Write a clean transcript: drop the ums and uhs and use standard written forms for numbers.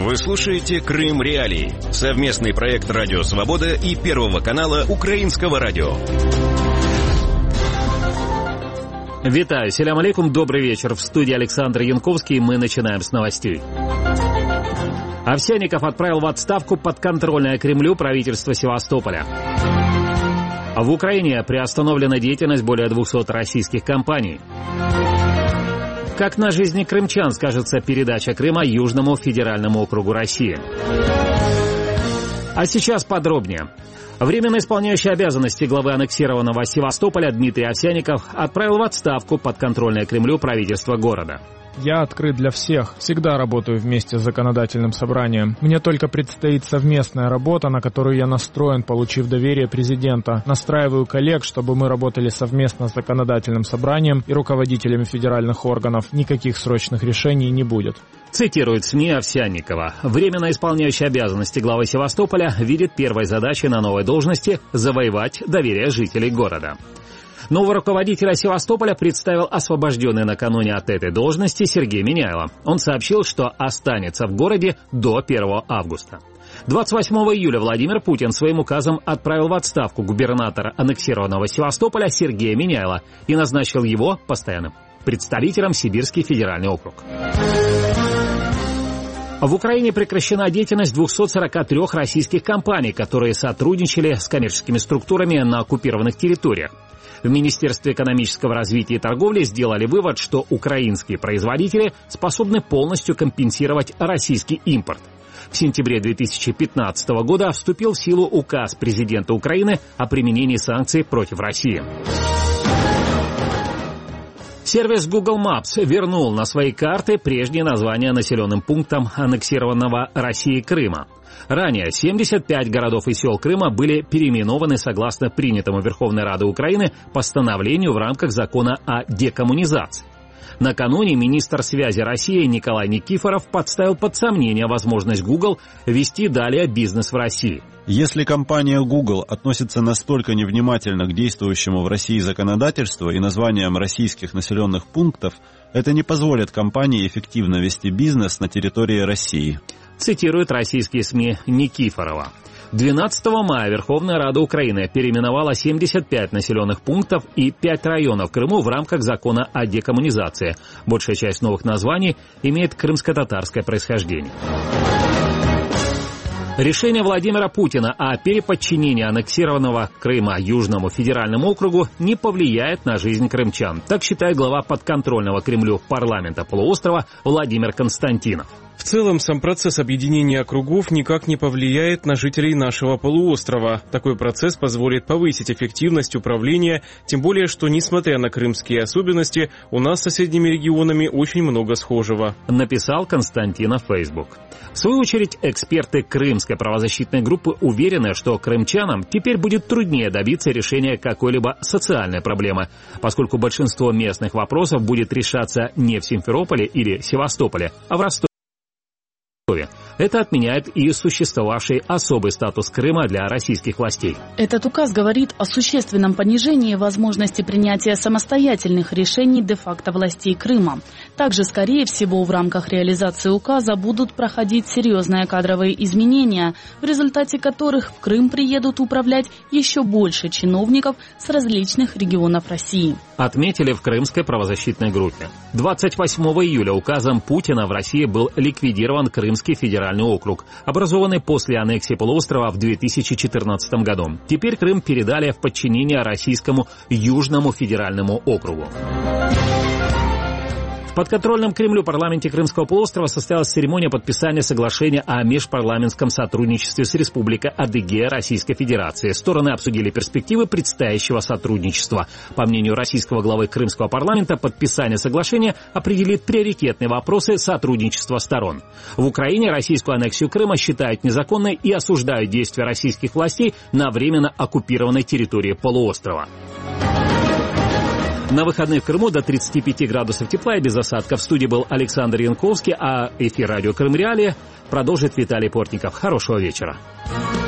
Вы слушаете «Крым Реалии» — совместный проект «Радио Свобода» и Первого канала Украинского радио. Витаю, селям алейкум, добрый вечер. В студии Александр Янковский, мы начинаем с новостей. Овсянников отправил в отставку подконтрольное Кремлю правительство Севастополя. В Украине приостановлена деятельность более 200 российских компаний. Как на жизни крымчан скажется передача Крыма Южному федеральному округу России. А сейчас подробнее. Временно исполняющий обязанности главы аннексированного Севастополя Дмитрий Овсянников отправил в отставку подконтрольное Кремлю правительство города. Я открыт для всех, всегда работаю вместе с законодательным собранием. Мне только предстоит совместная работа, на которую я настроен, получив доверие президента. Настраиваю коллег, чтобы мы работали совместно с законодательным собранием и руководителями федеральных органов. Никаких срочных решений не будет. Цитирует СМИ Овсянникова. Временно исполняющий обязанности главы Севастополя видит первой задачей на новой должности завоевать доверие жителей города. Нового руководителя Севастополя представил освобожденный накануне от этой должности Сергей Миняйло. Он сообщил, что останется в городе до 1 августа. 28 июля Владимир Путин своим указом отправил в отставку губернатора аннексированного Севастополя Сергея Миняйло и назначил его постоянным представителем Сибирский федеральный округ. В Украине прекращена деятельность 243 российских компаний, которые сотрудничали с коммерческими структурами на оккупированных территориях. В Министерстве экономического развития и торговли сделали вывод, что украинские производители способны полностью компенсировать российский импорт. В сентябре 2015 года вступил в силу указ президента Украины о применении санкций против России. Сервис Google Maps вернул на свои карты прежние названия населенным пунктам аннексированного Россией Крыма. Ранее 75 городов и сел Крыма были переименованы согласно принятому Верховной Радой Украины постановлению в рамках закона о декоммунизации. Накануне министр связи России Николай Никифоров подставил под сомнение возможность Google вести далее бизнес в России. Если компания Google относится настолько невнимательно к действующему в России законодательству и названиям российских населенных пунктов, это не позволит компании эффективно вести бизнес на территории России. Цитируют российские СМИ Никифорова. 12 мая Верховная Рада Украины переименовала 75 населенных пунктов и 5 районов в Крыму в рамках закона о декоммунизации. Большая часть новых названий имеет крымско-татарское происхождение. Решение Владимира Путина о переподчинении аннексированного Крыма Южному федеральному округу не повлияет на жизнь крымчан. Так считает глава подконтрольного Кремлю парламента полуострова Владимир Константинов. В целом, сам процесс объединения округов никак не повлияет на жителей нашего полуострова. Такой процесс позволит повысить эффективность управления, тем более, что, несмотря на крымские особенности, у нас с соседними регионами очень много схожего. Написал Константинов в Facebook. В свою очередь, эксперты Крымской правозащитной группы уверены, что крымчанам теперь будет труднее добиться решения какой-либо социальной проблемы, поскольку большинство местных вопросов будет решаться не в Симферополе или Севастополе, а в Ростове. Это отменяет и существовавший особый статус Крыма для российских властей. Этот указ говорит о существенном понижении возможности принятия самостоятельных решений де-факто властей Крыма. Также, скорее всего, в рамках реализации указа будут проходить серьезные кадровые изменения, в результате которых в Крым приедут управлять еще больше чиновников с различных регионов России. Отметили в Крымской правозащитной группе. 28 июля указом Путина в России был ликвидирован Крымский федеральный округ, образованный после аннексии полуострова в 2014 году. Теперь Крым передали в подчинение Российскому Южному федеральному округу. В подконтрольном Кремлю парламенте Крымского полуострова состоялась церемония подписания соглашения о межпарламентском сотрудничестве с Республикой Адыгея Российской Федерации. Стороны обсудили перспективы предстоящего сотрудничества. По мнению российского главы Крымского парламента, подписание соглашения определит приоритетные вопросы сотрудничества сторон. В Украине российскую аннексию Крыма считают незаконной и осуждают действия российских властей на временно оккупированной территории полуострова. На выходных в Крыму до 35 градусов тепла и без осадков. В студии был Александр Янковский, а эфир радио «Крым Реалии» продолжит Виталий Портников. Хорошего вечера.